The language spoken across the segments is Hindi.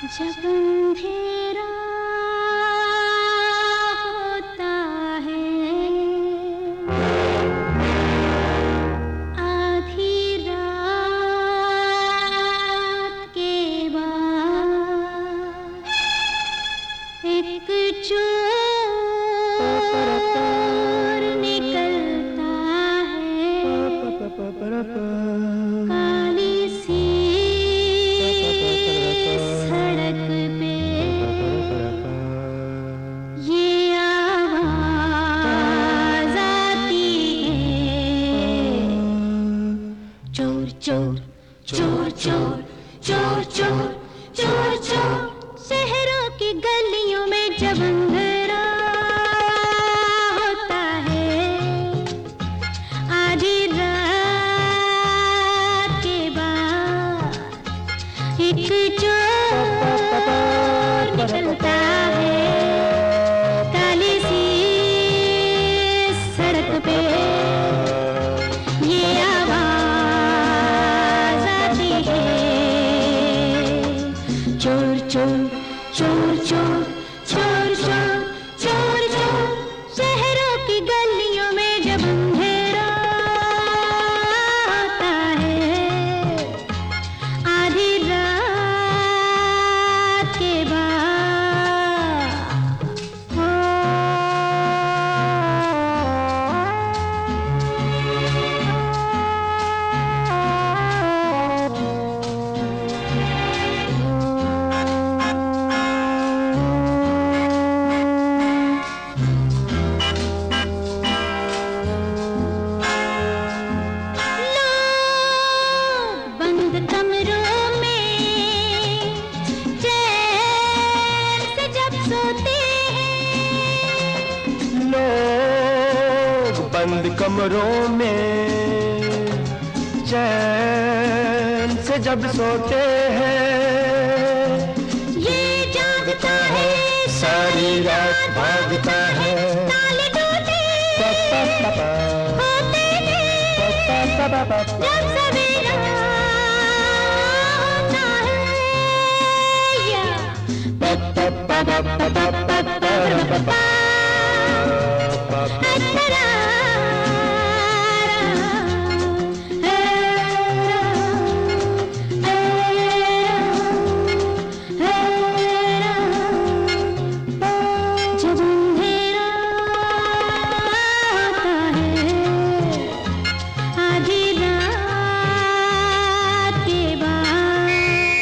जब अंधेरा होता है, आधी रात के बाद एक चोर निकलता है, काली सी सड़क पे ये आवाज आती है, चोर चोर चोर चोर चोर चोर चोर चोर। शहरों की गलियों में जब अंधेरा होता है, आधी रात के बाद एक चोर निकलता है, काली सी सड़क पे ये आवाज आती है, चोर चोर चोर चोर चोर चोर चोर चोर। शहरों की गलियों में जब अंधेरा होता है, आधी रात के बंद कमरों में चैन से जब सोते हैं, लोग बंद कमरों में चैन से जब सोते हैं, ये जागता है सारी रात भागता है, ताले टूटे होते हैं जब सवेरा होता है, या जब अंधेरा होता है, आधी रात के बाद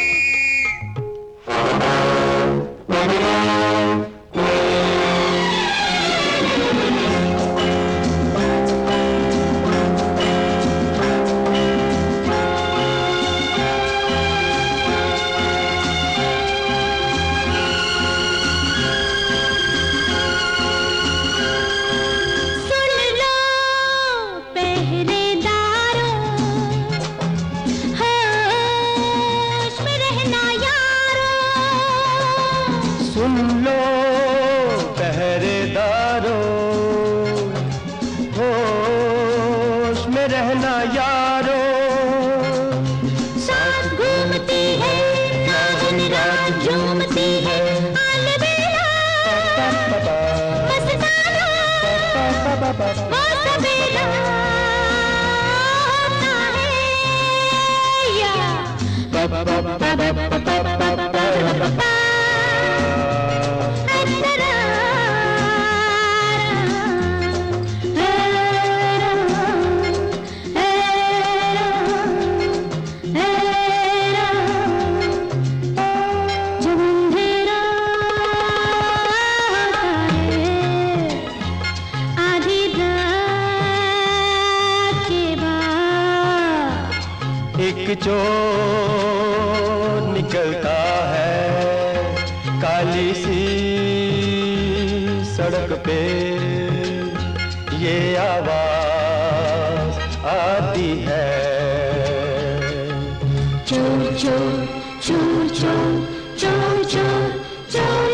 सुन लो पहरेदारों, होश में रहना यारों, सुन लो पहरेदारों, होश में रहना यारों, साथ घूमती है नागिन रात झूमती है, अलबेला बस जानो वो सवेरा होता है, या जब अंधेरा होता है, आधी रात के बाद एक चोर निकलता है, काली सी सड़क पे ये आवाज आती है, चोर चोर चोर चोर चोर चोर चोर।